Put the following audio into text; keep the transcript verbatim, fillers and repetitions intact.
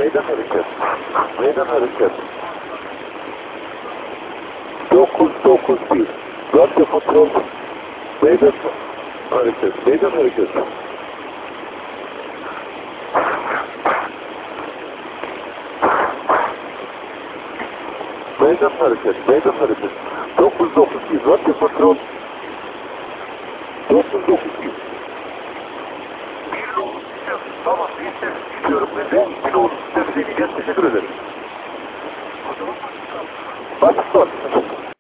Meydan hareket. Meydan hareket. dokuz dokuz bir. Radyo kontrol. Meydan hareket. Meydan hareket. Meydan hareket. Meydan hareket. dokuz dokuz bir. Radyo kontrol. dokuz dokuz bir. Tamam, bir ses istiyorum ben de. Bir olsun, seni teşekkür ederim. Bak, bak.